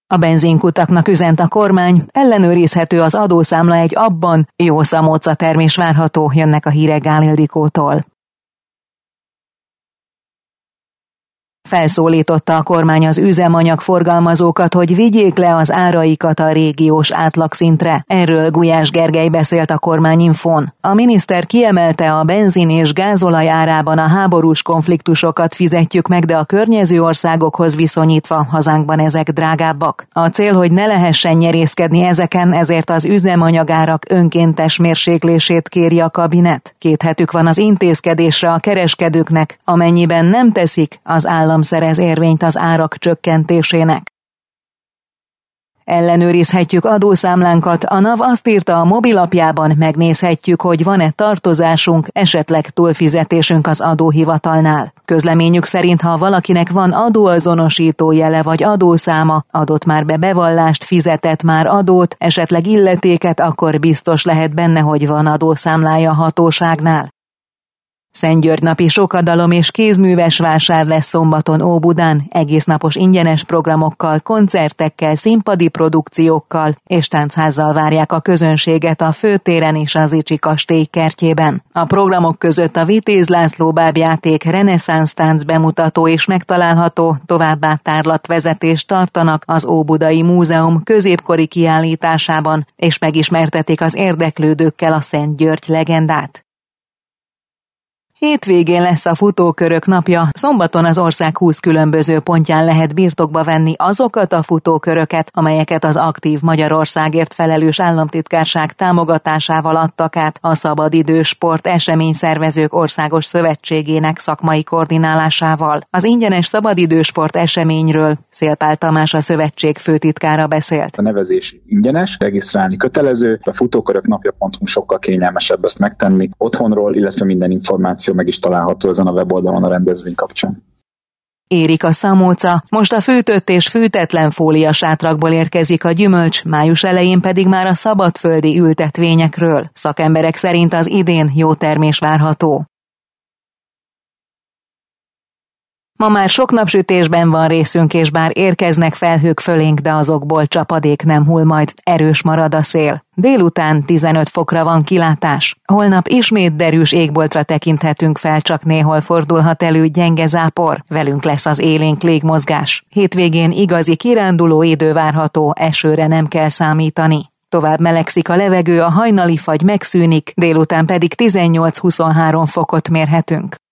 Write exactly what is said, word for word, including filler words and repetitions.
A benzinkutaknak üzent a kormány, ellenőrizhető az adószámla egy abban, jó szamóca termés várható, jönnek a hírek Gál Ildikótól. Felszólította a kormány az üzemanyag forgalmazókat, hogy vigyék le az áraikat a régiós átlagszintre. Erről Gulyás Gergely beszélt a Kormányinfón. A miniszter kiemelte, a benzin és gázolaj árában a háborús konfliktusokat fizetjük meg, de a környező országokhoz viszonyítva hazánkban ezek drágábbak. A cél, hogy ne lehessen nyerészkedni ezeken, ezért az üzemanyagárak önkéntes mérséklését kéri a kabinet. Két hetük van az intézkedésre a kereskedőknek, amennyiben nem teszik, az állam szerez érvényt az árak csökkentésének. Ellenőrizhetjük adószámlánkat, a NAV azt írta, a mobilapjában megnézhetjük, hogy van-e tartozásunk, esetleg túlfizetésünk az adóhivatalnál. Közleményük szerint, ha valakinek van adóazonosító jele vagy adószáma, adott már be bevallást, fizetett már adót, esetleg illetéket, akkor biztos lehet benne, hogy van adószámlája a hatóságnál. Szentgyörgynapi sokadalom és kézműves vásár lesz szombaton Óbudán, egésznapos ingyenes programokkal, koncertekkel, színpadi produkciókkal és táncházzal várják a közönséget a főtéren és az Zichy kastély kertjében. A programok között a Vitéz László bábjáték, reneszánsz tánc bemutató és megtalálható, továbbá tárlatvezetést tartanak az Óbudai Múzeum középkori kiállításában, és megismertetik az érdeklődőkkel a Szent György legendát. Hétvégén lesz a futókörök napja, szombaton az ország húsz különböző pontján lehet birtokba venni azokat a futóköröket, amelyeket az Aktív Magyarországért felelős államtitkárság támogatásával adtak át a Szabadidős Sport Eseményszervezők Országos Szövetségének szakmai koordinálásával. Az ingyenes szabadidős sport eseményről Szél Pál Tamás, a szövetség főtitkára beszélt. A nevezés ingyenes, regisztrálni kötelező, a futókörök napja pont hu sokkal kényelmesebb ezt megtenni otthonról, illetve minden információ meg is található ezen a weboldalon a rendezvény kapcsán. Érik a szamóca, most a fűtött és fűtetlen fólia sátrakból érkezik a gyümölcs, május elején pedig már a szabadföldi ültetvényekről. Szakemberek szerint az idén jó termés várható. Ma már sok napsütésben van részünk, és bár érkeznek felhők fölénk, de azokból csapadék nem hull majd, erős marad a szél. Délután tizenöt fokra van kilátás. Holnap ismét derűs égboltra tekinthetünk fel, csak néhol fordulhat elő gyenge zápor. Velünk lesz az élénk légmozgás. Hétvégén igazi kiránduló idő várható, esőre nem kell számítani. Tovább melegszik a levegő, a hajnali fagy megszűnik, délután pedig tizennyolc-huszonhárom fokot mérhetünk.